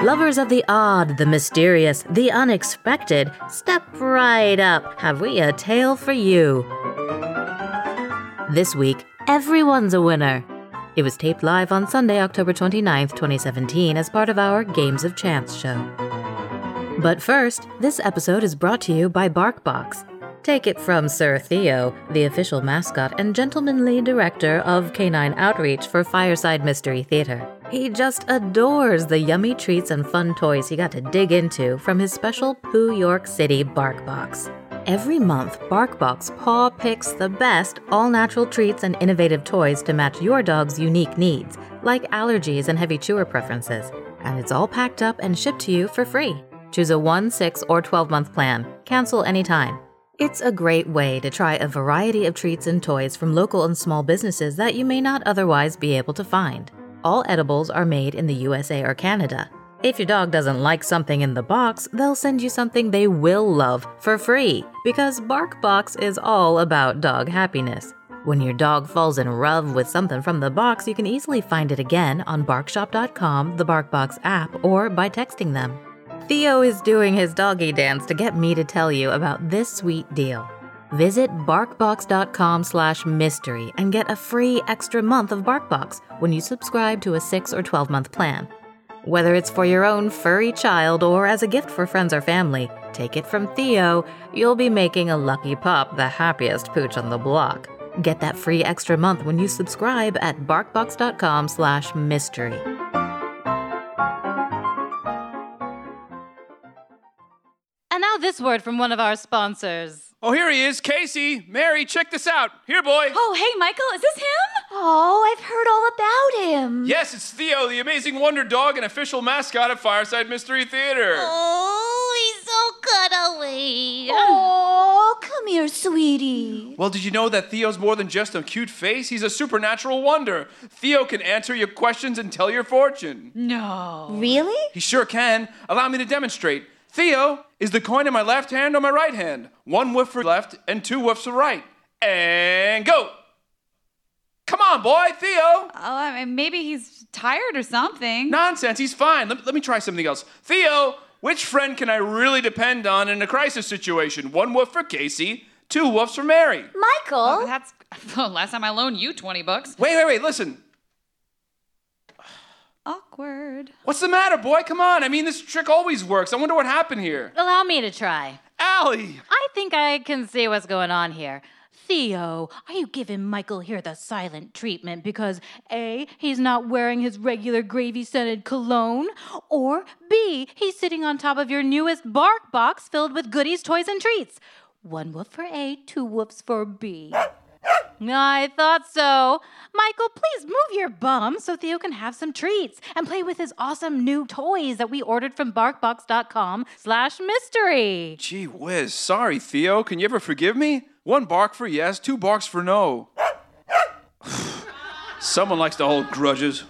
Lovers of the odd, the mysterious, the unexpected, step right up. Have we a tale for you? This week, everyone's a winner. It was taped live on Sunday, October 29th, 2017 as part of our Games of Chance show. But first, this episode is brought to you by BarkBox. Take it from Sir Theo, the official mascot and gentlemanly director of Canine Outreach for Fireside Mystery Theater. He just adores the yummy treats and fun toys he got to dig into from his special Pooh York City BarkBox. Every month, BarkBox paw picks the best all-natural treats and innovative toys to match your dog's unique needs, like allergies and heavy chewer preferences. And it's all packed up and shipped to you for free. Choose a 1, 6, or 12-month plan. Cancel anytime. It's a great way to try a variety of treats and toys from local and small businesses that you may not otherwise be able to find. All edibles are made in the USA or Canada. If your dog doesn't like something in the box, they'll send you something they will love for free, because BarkBox is all about dog happiness. When your dog falls in love with something from the box, you can easily find it again on barkshop.com, the BarkBox app, or by texting them. Theo is doing his doggy dance to get me to tell you about this sweet deal. Visit barkbox.com/mystery and get a free extra month of BarkBox when you subscribe to a 6 or 12-month plan. Whether it's for your own furry child or as a gift for friends or family, take it from Theo, you'll be making a lucky pup the happiest pooch on the block. Get that free extra month when you subscribe at barkbox.com/mystery. And now this word from one of our sponsors. Oh, here he is, Casey. Mary, check this out. Here, boy. Oh, hey, Michael, is this him? Oh, I've heard all about him. Yes, it's Theo, the amazing wonder dog and official mascot of Fireside Mystery Theater. Oh, he's so cuddly. Oh, come here, sweetie. Well, did you know that Theo's more than just a cute face? He's a supernatural wonder. Theo can answer your questions and tell your fortune. No. Really? He sure can. Allow me to demonstrate. Theo, is the coin in my left hand or my right hand? 1 whiff for left and 2 whiffs for right. And go! Come on, boy, Theo! Oh, I mean, maybe he's tired or something. Nonsense, he's fine. Let me try something else. Theo, which friend can I really depend on in a crisis situation? 1 whiff for Casey, 2 whiffs for Mary. Michael? Oh, that's last time I loaned you $20. Wait, listen. Awkward. What's the matter, boy? Come on. I mean, this trick always works. I wonder what happened here. Allow me to try. Allie! I think I can see what's going on here. Theo, are you giving Michael here the silent treatment because A, he's not wearing his regular gravy-scented cologne, or B, he's sitting on top of your newest bark box filled with goodies, toys, and treats? 1 woof for A, 2 woofs for B. I thought so. Michael, please move your bum so Theo can have some treats and play with his awesome new toys that we ordered from barkbox.com/mystery. Gee whiz. Sorry, Theo. Can you ever forgive me? 1 bark for yes, 2 barks for no. Someone likes to hold grudges.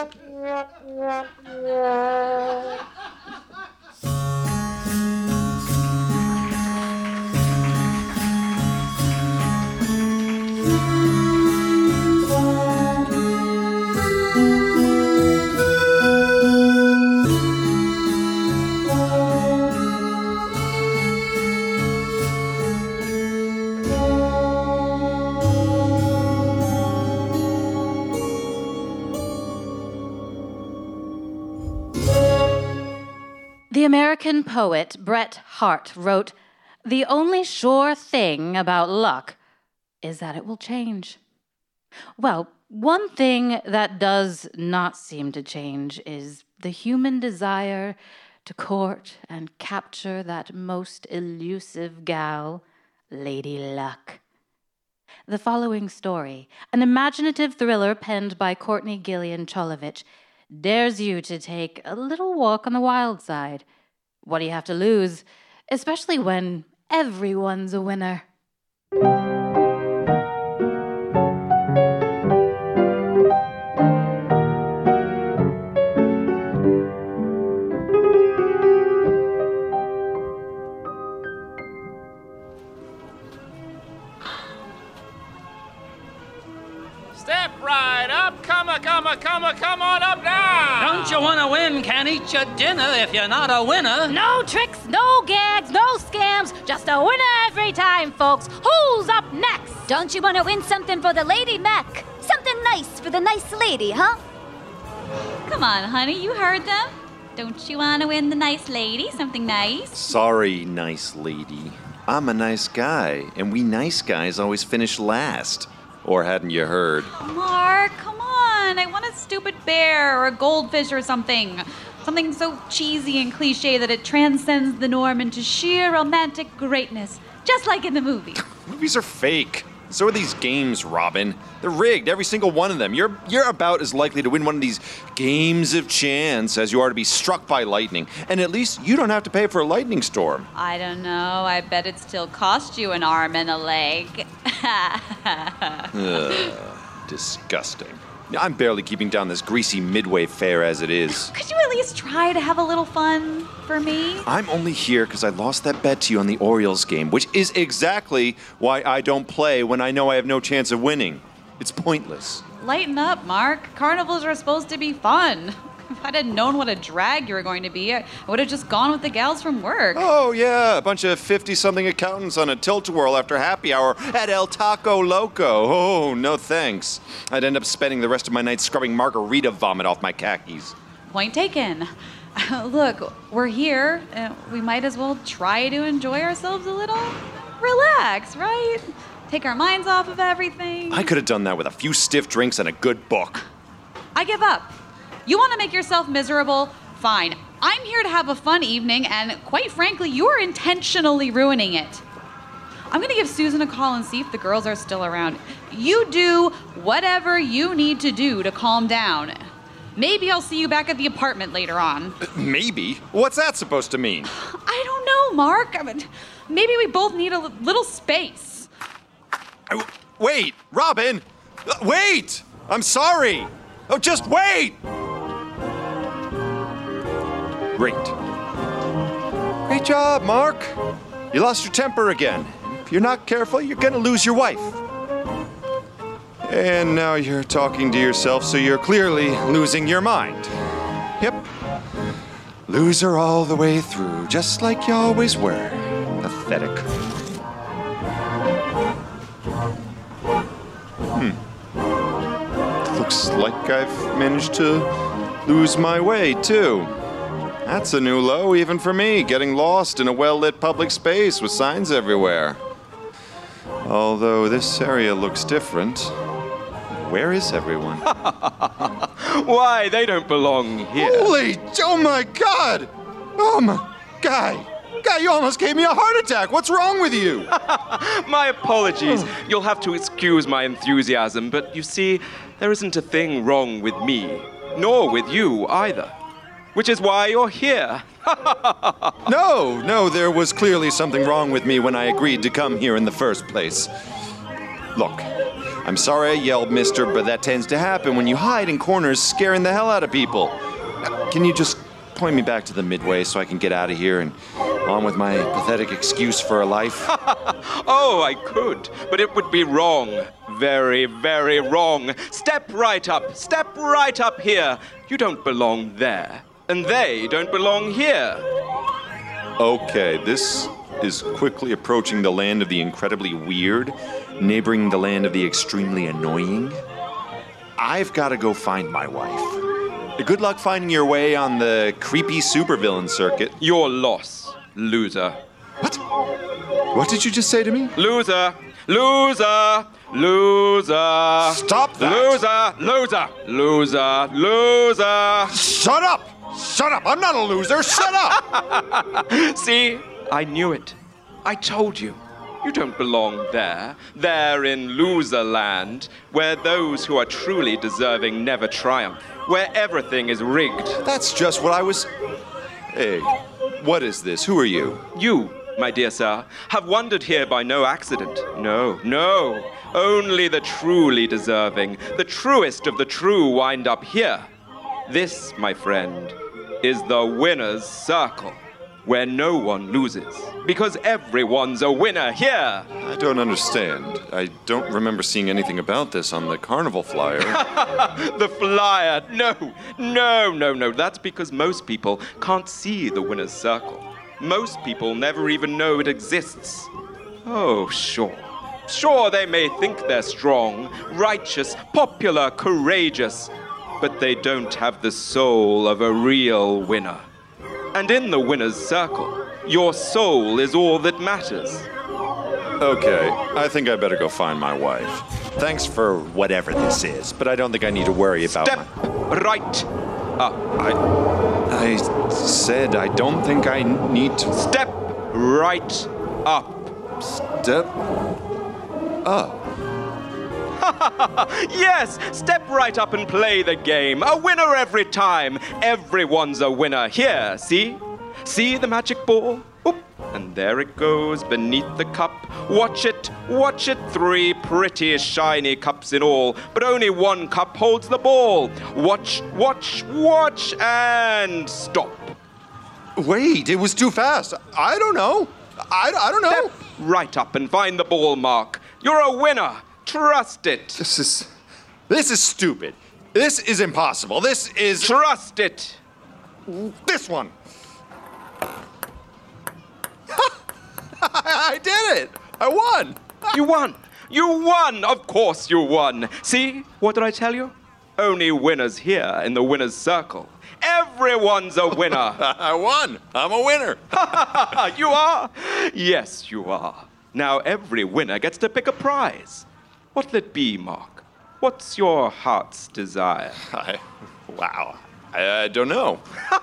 The American poet Bret Harte wrote, "The only sure thing about luck is that it will change." Well, one thing that does not seem to change is the human desire to court and capture that most elusive gal, Lady Luck. The following story, an imaginative thriller penned by Courtney Gillian Cholovich, dares you to take a little walk on the wild side. What do you have to lose, especially when everyone's a winner? Step right up, come Come on up now! Don't you want to win? Can't eat your dinner if you're not a winner. No tricks, no gags, no scams. Just a winner every time, folks. Who's up next? Don't you want to win something for the lady, Mac? Something nice for the nice lady, huh? Come on, honey, you heard them. Don't you want to win the nice lady something nice? Sorry, nice lady. I'm a nice guy, and we nice guys always finish last. Or hadn't you heard? Mark, come on. I want a stupid bear or a goldfish or something. Something so cheesy and cliche that it transcends the norm into sheer romantic greatness. Just like in the movie. Movies are fake. So are these games, Robin. They're rigged, every single one of them. You're about as likely to win one of these games of chance as you are to be struck by lightning. And at least you don't have to pay for a lightning storm. I don't know. I bet it still cost you an arm and a leg. Disgusting. I'm barely keeping down this greasy midway fare as it is. Could you at least try to have a little fun for me? I'm only here because I lost that bet to you on the Orioles game, which is exactly why I don't play when I know I have no chance of winning. It's pointless. Lighten up, Mark. Carnivals are supposed to be fun. If I'd have known what a drag you were going to be, I would have just gone with the gals from work. Oh, yeah, a bunch of 50-something accountants on a tilt-a-whirl after happy hour at El Taco Loco. Oh, no thanks. I'd end up spending the rest of my night scrubbing margarita vomit off my khakis. Point taken. Look, we're here. We might as well try to enjoy ourselves a little. Relax, right? Take our minds off of everything. I could have done that with a few stiff drinks and a good book. I give up. You want to make yourself miserable? Fine. I'm here to have a fun evening, and quite frankly, you're intentionally ruining it. I'm going to give Susan a call and see if the girls are still around. You do whatever you need to do to calm down. Maybe I'll see you back at the apartment later on. Maybe? What's that supposed to mean? I don't know, Mark. I mean, maybe we both need a little space. Wait, Robin! Wait! I'm sorry! Oh, just wait! Great. Great job, Mark. You lost your temper again. If you're not careful, you're gonna lose your wife. And now you're talking to yourself, so you're clearly losing your mind. Yep. Loser all the way through, just like you always were. Pathetic. Looks like I've managed to lose my way, too. That's a new low even for me, getting lost in a well-lit public space with signs everywhere. Although this area looks different. Where is everyone? Why, they don't belong here. Oh my God! Guy, you almost gave me a heart attack. What's wrong with you? My apologies. You'll have to excuse my enthusiasm, but you see, there isn't a thing wrong with me, nor with you either. Which is why you're here. No, there was clearly something wrong with me when I agreed to come here in the first place. Look, I'm sorry I yelled, mister, but that tends to happen when you hide in corners scaring the hell out of people. Can you just point me back to the Midway so I can get out of here and on with my pathetic excuse for a life? Oh, I could, but it would be wrong. Very, very wrong. Step right up here. You don't belong there, and they don't belong here. Okay, this is quickly approaching the land of the incredibly weird, neighboring the land of the extremely annoying. I've got to go find my wife. Good luck finding your way on the creepy supervillain circuit. Your loss, loser. What? What did you just say to me? Loser! Loser! Loser! Stop that! Loser! Shut up! Shut up! I'm not a loser! Shut up! See? I knew it. I told you. You don't belong there. There in loser land, where those who are truly deserving never triumph, where everything is rigged. That's just what I was... Hey, what is this? Who are you? You, my dear sir, have wandered here by no accident. No. Only the truly deserving, the truest of the true wind up here. This, my friend, is the winner's circle. where no one loses, because everyone's a winner here. I don't understand. I don't remember seeing anything about this on the carnival flyer. The flyer. No. That's because most people can't see the winner's circle. Most people never even know it exists. Oh, sure. Sure, they may think they're strong, righteous, popular, courageous, but they don't have the soul of a real winner. And in the winner's circle, your soul is all that matters. Okay, I think I better go find my wife. Thanks for whatever this is, but I don't think I need to worry about Step right up. I said I don't think I need to... Step right up. Step up. Yes, step right up and play the game. A winner every time. Everyone's a winner. Here, see? See the magic ball? Oop. And there it goes beneath the cup. Watch it, 3 pretty shiny cups in all, but only one cup holds the ball. Watch, and stop. Wait, it was too fast. I don't know. I don't know. Step right up and find the ball, Mark. You're a winner. Trust it. This is stupid. This is impossible. This is... Trust it. This one. I did it. I won. You won. You won. Of course you won. See? What did I tell you? Only winners here in the winner's circle. Everyone's a winner. I won. I'm a winner. You are? Yes, you are. Now every winner gets to pick a prize. What'll it be, Mark? What's your heart's desire? I don't know.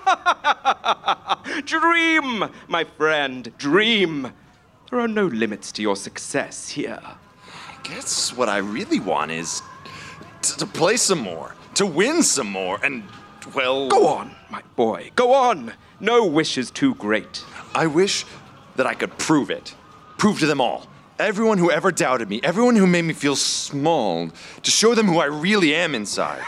Dream, my friend, dream. There are no limits to your success here. I guess what I really want is to play some more, to win some more, and, well... Go on, my boy, go on. No wish is too great. I wish that I could prove it. Prove to them all. Everyone who ever doubted me, everyone who made me feel small, to show them who I really am inside.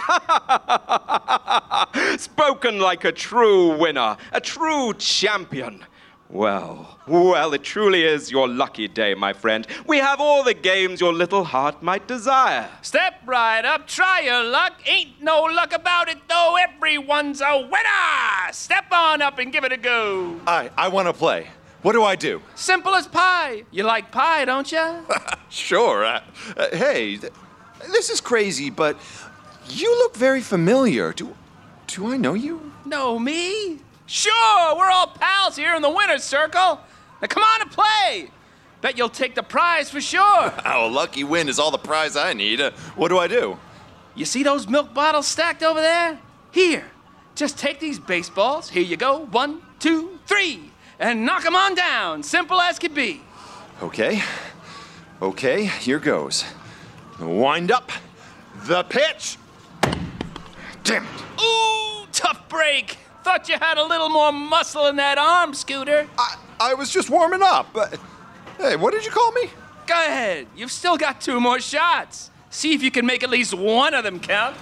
Spoken like a true winner, a true champion. Well, it truly is your lucky day, my friend. We have all the games your little heart might desire. Step right up, try your luck. Ain't no luck about it, though. Everyone's a winner. Step on up and give it a go. I want to play. What do I do? Simple as pie. You like pie, don't you? Sure. Hey, this is crazy, but you look very familiar. Do I know you? Know me? Sure, we're all pals here in the winner's circle. Now come on and play. Bet you'll take the prize for sure. Oh, a lucky win is all the prize I need. What do I do? You see those milk bottles stacked over there? Here, just take these baseballs. Here you go. 1, 2, 3. And knock them on down. Simple as could be. Okay, here goes. The wind up. The pitch. Damn it. Ooh, tough break. Thought you had a little more muscle in that arm, Scooter. I was just warming up. Hey, what did you call me? Go ahead. You've still got 2 more shots. See if you can make at least one of them count.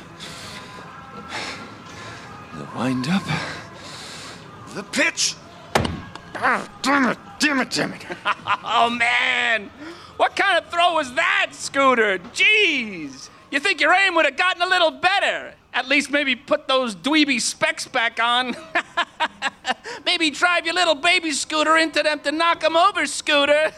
The wind up. The pitch. Damn it. Oh, man. What kind of throw was that, Scooter? Jeez. You think your aim would have gotten a little better? At least maybe put those dweeby specs back on. Maybe drive your little baby scooter into them to knock them over, Scooter.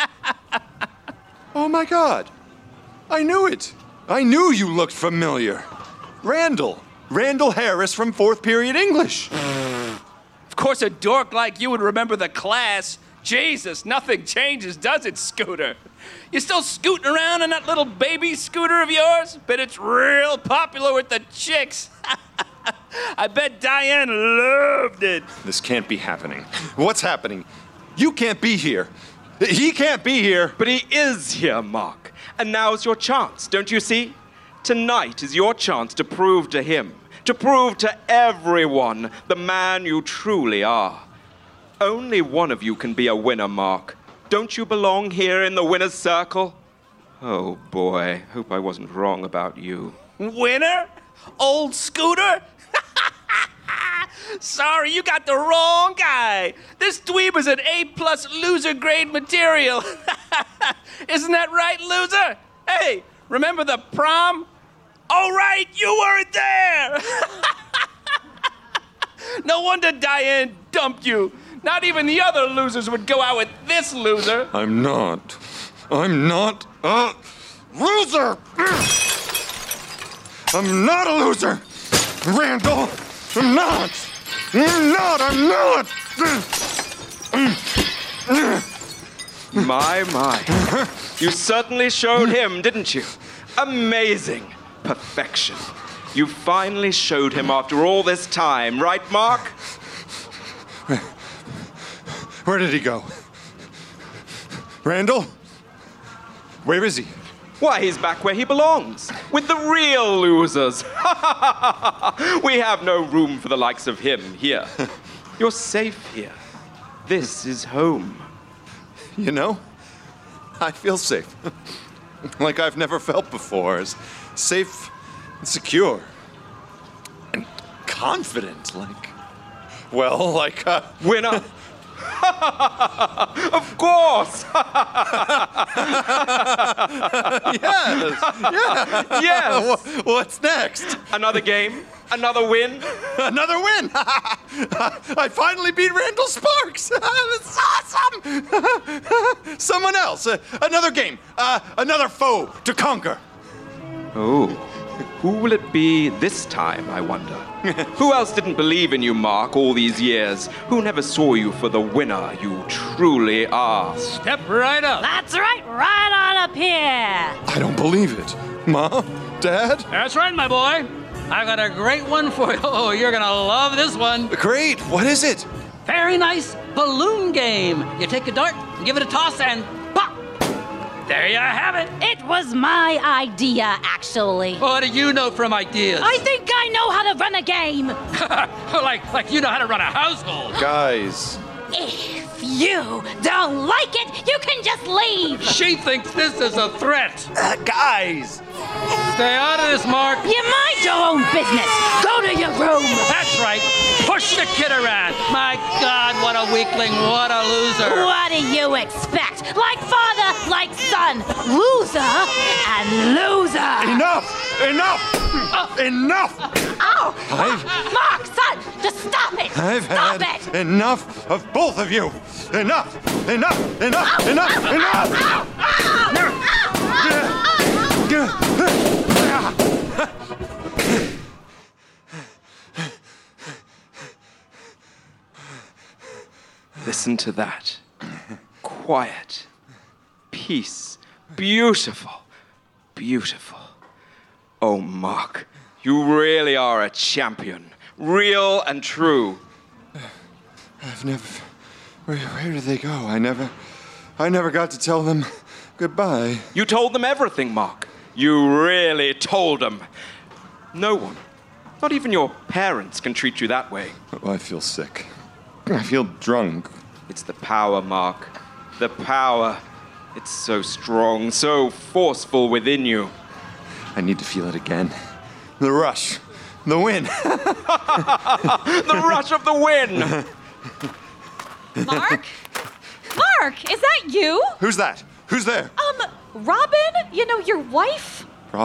Oh, my God. I knew it. I knew you looked familiar. Randall Harris from 4th period English. Of course, a dork like you would remember the class. Jesus, nothing changes, does it, Scooter? You still scooting around in that little baby scooter of yours? Bet it's real popular with the chicks. I bet Diane loved it. This can't be happening. What's happening? You can't be here. He can't be here. But he is here, Mark. And now's your chance, don't you see? Tonight is your chance to prove to him, to prove to everyone the man you truly are. Only one of you can be a winner, Mark. Don't you belong here in the winner's circle? Oh, boy. Hope I wasn't wrong about you. Winner? Old Scooter? Sorry, you got the wrong guy. This dweeb is an A+ loser grade material. Isn't that right, loser? Hey, remember the prom? Oh, right, you weren't there. No wonder Diane dumped you. Not even the other losers would go out with this loser. I'm not a loser. I'm not a loser. Randall, I'm not. My. You certainly showed him, didn't you? Amazing. Perfection. You finally showed him after all this time, right, Mark? Where did he go? Randall? Where is he? Why, he's back where he belongs, with the real losers. We have no room for the likes of him here. You're safe here. This is home. You know, I feel safe. Like I've never felt before. As safe and secure. And confident, like winner. Of course! Yes! What's next? Another game? Another win? Another win! I finally beat Randall Sparks! That's awesome! Someone else. Another game. Another foe to conquer. Oh, who will it be this time, I wonder? Who else didn't believe in you, Mark, all these years? Who never saw you for the winner you truly are? Step right up. That's right on up here. I don't believe it. Mom? Dad? That's right, my boy. I got a great one for you. Oh, you're gonna love this one. Great. What is it? Very nice balloon game. You take a dart, give it a toss, and pop! There you have it. It was my idea, actually. What do you know from ideas? I think I know how to run a game. like you know how to run a household. Guys. If you don't like it, you can just leave. She thinks this is a threat. Guys. Stay out of this, Mark. You mind your own business. Go to your room. That's right. Push the kid around. My God, what a weakling. What a loser. What do you expect? Like father, like son. Loser and loser. Enough! Enough! Ow! Mark, son, just stop it. I've stop had it. enough of both of you. Enough! Listen to that. Quiet. Peace. Beautiful. Beautiful. Oh, Mark, you really are a champion. Real and true. I've never... Where did they go? I never got to tell them goodbye. You told them everything, Mark. You really told them. No one, not even your parents, can treat you that way. Oh, I feel sick. I feel drunk. It's the power, Mark. The power. It's so strong, so forceful within you. I need to feel it again. The rush. The win. The rush of the win. Mark? Mark, is that you? Who's that? Who's there? Robin? You know, your wife?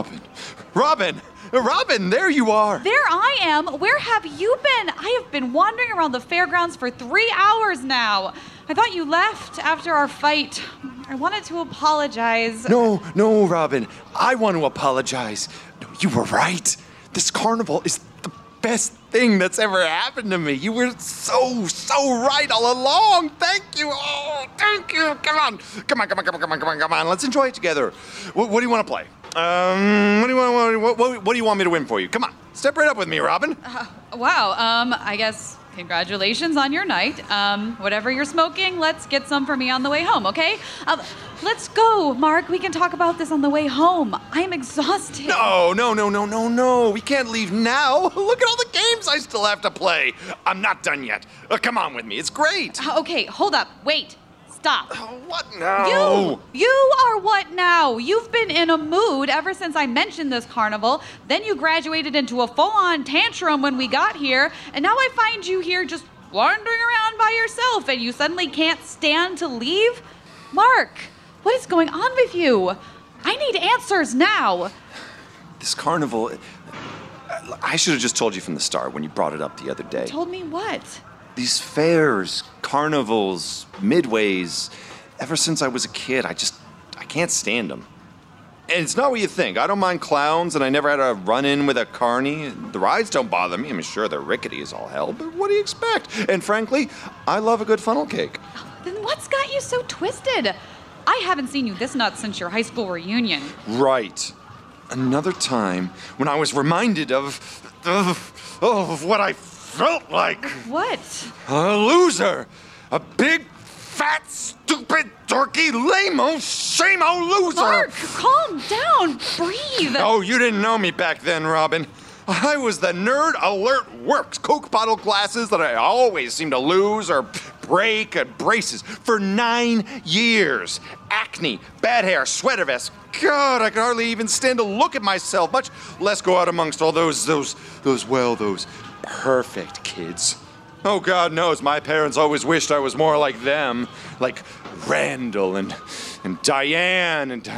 Robin, there you are. There I am. Where have you been? I have been wandering around the fairgrounds for 3 hours now. I thought you left after our fight. I wanted to apologize. No, Robin. I want to apologize. No, you were right. This carnival is the best thing that's ever happened to me. You were so right all along. Thank you. Oh, thank you. Come on. Let's enjoy it together. What do you want to play? What do you want me to win for you? Come on. Step right up with me, Robin. Wow. I guess congratulations on your night. Whatever you're smoking, let's get some for me on the way home, okay? Let's go, Mark. We can talk about this on the way home. I'm exhausted. No. We can't leave now. Look at all the games I still have to play. I'm not done yet. Come on with me. It's great. Okay, hold up. Wait. stop. What now? You are what now? You've been in a mood ever since I mentioned this carnival. Then you graduated into a full-on tantrum when we got here, and now I find you here just wandering around by yourself, and you suddenly can't stand to leave? Mark, what is going on with you? I need answers now. This carnival... I should have just told you from the start when you brought it up the other day. Told me what? These fairs, carnivals, midways, ever since I was a kid, I can't stand them. And it's not what you think. I don't mind clowns, and I never had a run-in with a carny. The rides don't bother me. I'm sure they're rickety as all hell, but what do you expect? And frankly, I love a good funnel cake. Then what's got you so twisted? I haven't seen you this nuts since your high school reunion. Right. Another time when I was reminded of what I felt like. What? A loser. A big, fat, stupid, dorky, lame-o, shame-o loser. Mark, calm down. Breathe. Oh, you didn't know me back then, Robin. I was the nerd alert works. Coke bottle glasses that I always seem to lose or break at braces for 9 years. Acne, bad hair, sweater vest. God, I could hardly even stand to look at myself, much less go out amongst all those perfect kids. Oh, God knows my parents always wished I was more like them, like Randall and Diane and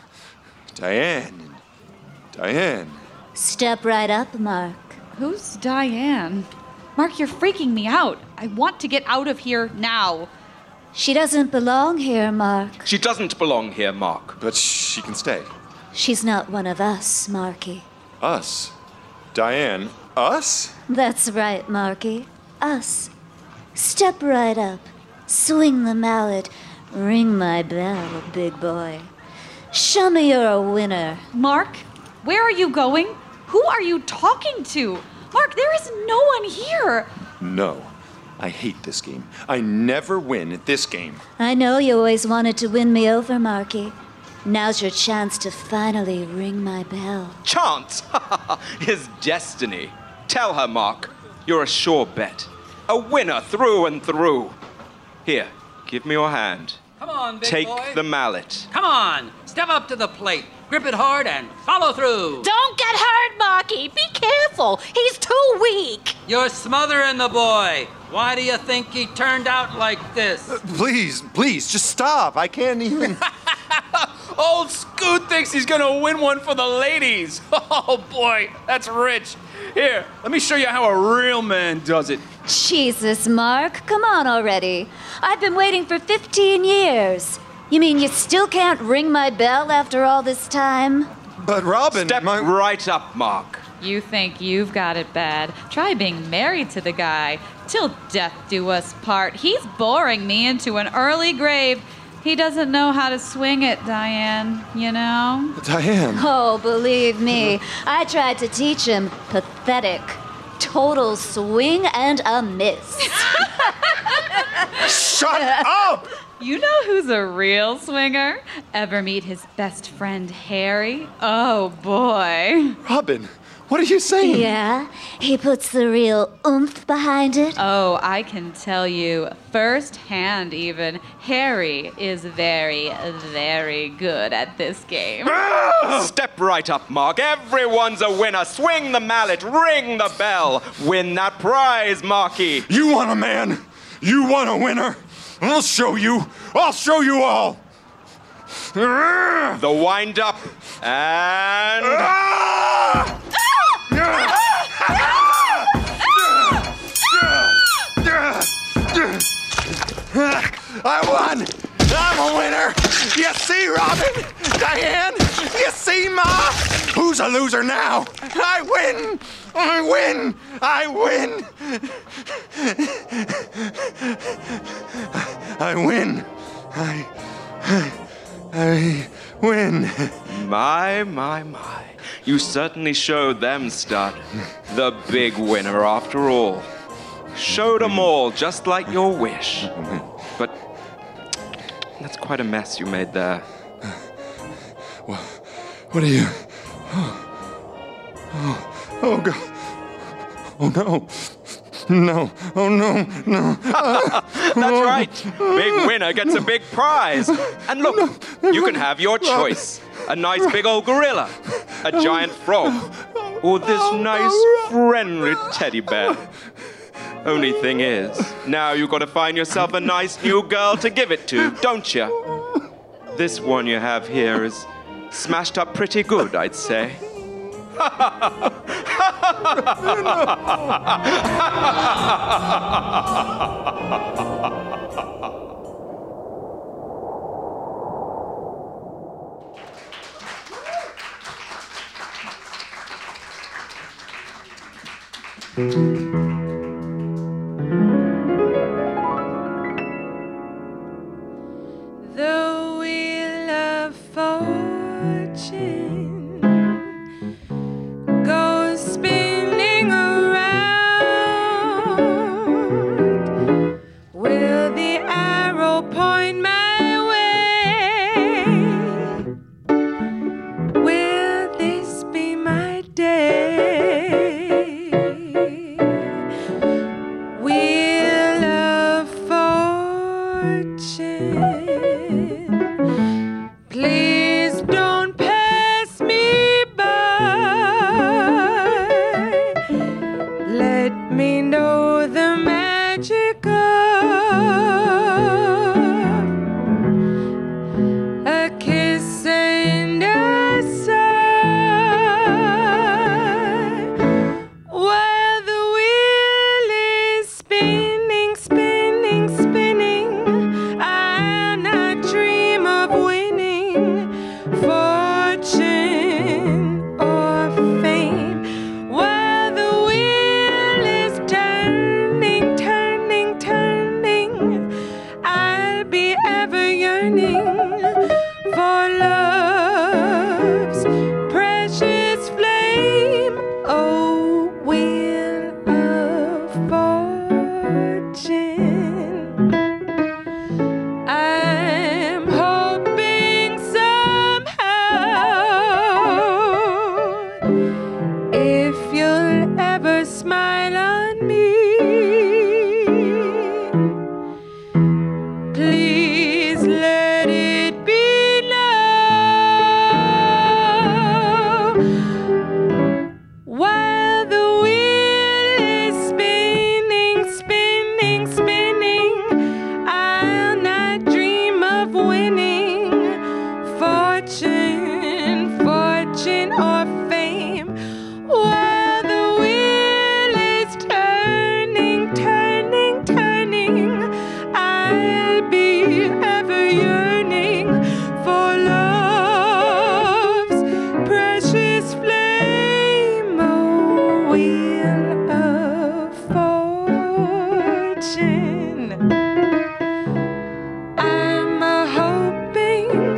Diane. Step right up, Mark. Who's Diane? Mark, you're freaking me out. I want to get out of here now. She doesn't belong here, Mark. She doesn't belong here, Mark. But she can stay. She's not one of us, Marky. Us? Diane, us? That's right, Marky. Us. Step right up. Swing the mallet. Ring my bell, big boy. Show me you're a winner. Mark, where are you going? Who are you talking to? Mark, there is no one here. No. I hate this game. I never win at this game. I know you always wanted to win me over, Marky. Now's your chance to finally ring my bell. Chance? His destiny. Tell her, Mark. You're a sure bet. A winner through and through. Here, give me your hand. Come on, big Take boy. the mallet. Come on. Step up to the plate. Grip it hard and follow through. Don't get hurt, Marky. Be careful. He's too weak. You're smothering the boy. Why do you think he turned out like this? Please, just stop. I can't even... Old Scoot thinks he's gonna win one for the ladies. Oh boy, that's rich. Here, let me show you how a real man does it. Jesus, Mark, come on already. I've been waiting for 15 years. You mean you still can't ring my bell after all this time? But Robin, Step right up, Mark. You think you've got it bad. Try being married to the guy. Till death do us part. He's boring me into an early grave. He doesn't know how to swing it, Diane, you know? Diane. Oh, believe me, I tried to teach him. Pathetic. Total swing and a miss. Shut up! You know who's a real swinger? Ever meet his best friend, Harry? Oh, boy. Robin, what are you saying? Yeah, he puts the real oomph behind it. Oh, I can tell you firsthand even, Harry is very, very good at this game. Step right up, Mark. Everyone's a winner. Swing the mallet. Ring the bell. Win that prize, Marky. You want a man? You want a winner? I'll show you. I'll show you all. The wind up and... I won! I'm a winner! You see, Robin? Diane? You see, Ma? Who's a loser now? I win! I win! I win! I win! I win! My. You certainly showed them, stud. The big winner after all. Showed them all, just like your wish. But that's quite a mess you made there. What are you... Oh, God. Oh, no. No. Oh, no. That's right. Big winner gets a big prize. And look, you can have your choice. A nice big old gorilla, a giant frog, or this nice friendly teddy bear. Only thing is, now you gotta find yourself a nice new girl to give it to, don't you? This one you have here is smashed up pretty good, I'd say. The wheel of fortune goes spinning around. Will the arrow point my way? Will this be my day? Wheel of fortune, please don't pass me by. Let me know the magic of a kiss and a sigh, while the wheel is spinning, spinning, spinning. I'll not dream of winning fortune or fame, while the wheel is turning, turning, turning. I'll be ever yearning for love's precious flame. Oh, wheel of fortune, I'm hoping somehow, if you'll ever smile on me, please let it be now. While the wheel is spinning, spinning, spinning, I'll not dream of winning fortune, fortune or fame. While the wheel is turning, turning, turning, I'll be ever yearning for love's precious flame. Oh, wheel of fortune, I'm hoping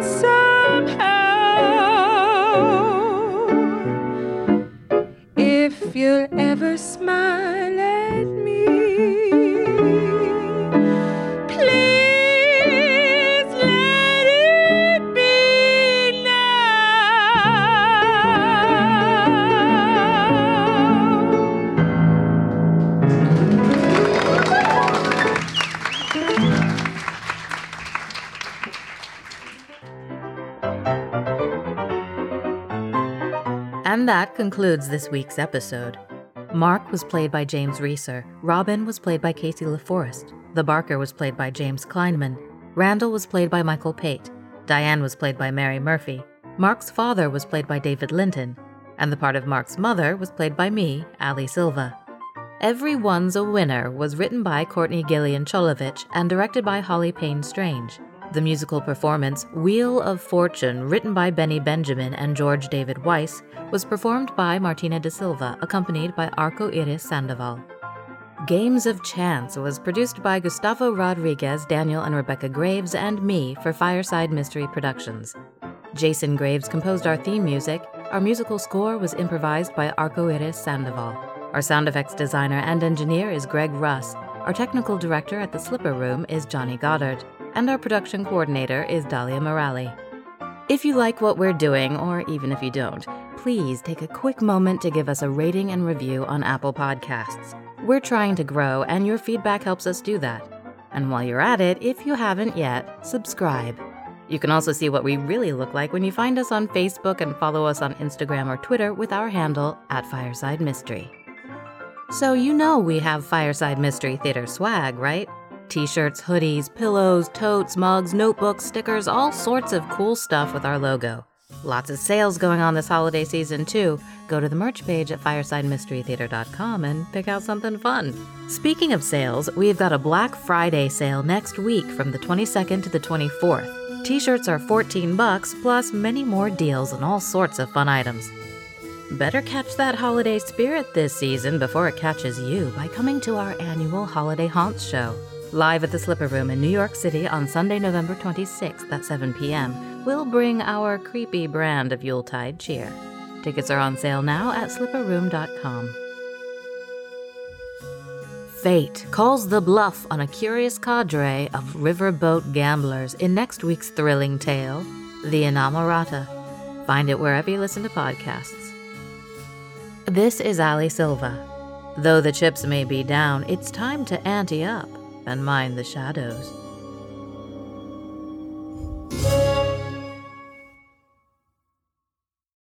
somehow, if you'll ever smile at me, please let it be And that concludes this week's episode. Mark was played by James Reeser, Robin was played by Casey LaForest, the Barker was played by James Kleinman, Randall was played by Michael Pate, Diane was played by Mary Murphy, Mark's father was played by David Linton, and the part of Mark's mother was played by me, Ali Silva. Everyone's a Winner was written by Courtney Gillian Cholovich and directed by Holly Payne Strange. The musical performance Wheel of Fortune, written by Benny Benjamin and George David Weiss, was performed by Martina da Silva, accompanied by Arco Iris Sandoval. Games of Chance was produced by Gustavo Rodriguez, Daniel and Rebecca Graves, and me for Fireside Mystery Productions. Jason Graves composed our theme music. Our musical score was improvised by Arco Iris Sandoval. Our sound effects designer and engineer is Greg Russ. Our technical director at the Slipper Room is Johnny Goddard. And our production coordinator is Dahlia Morali. If you like what we're doing, or even if you don't, please take a quick moment to give us a rating and review on Apple Podcasts. We're trying to grow, and your feedback helps us do that. And while you're at it, if you haven't yet, subscribe. You can also see what we really look like when you find us on Facebook and follow us on Instagram or Twitter with our handle @Fireside Mystery. So you know we have Fireside Mystery Theater swag, right? T-shirts, hoodies, pillows, totes, mugs, notebooks, stickers, all sorts of cool stuff with our logo. Lots of sales going on this holiday season, too. Go to the merch page at firesidemysterytheater.com and pick out something fun. Speaking of sales, we've got a Black Friday sale next week from the 22nd to the 24th. T-shirts are $14 plus many more deals and all sorts of fun items. Better catch that holiday spirit this season before it catches you by coming to our annual Holiday Haunts show. Live at the Slipper Room in New York City on Sunday, November 26th at 7 p.m. We'll bring our creepy brand of Yuletide cheer. Tickets are on sale now at slipperroom.com. Fate calls the bluff on a curious cadre of riverboat gamblers in next week's thrilling tale, The Inamorata. Find it wherever you listen to podcasts. This is Ali Silva. Though the chips may be down, it's time to ante up and mind the shadows.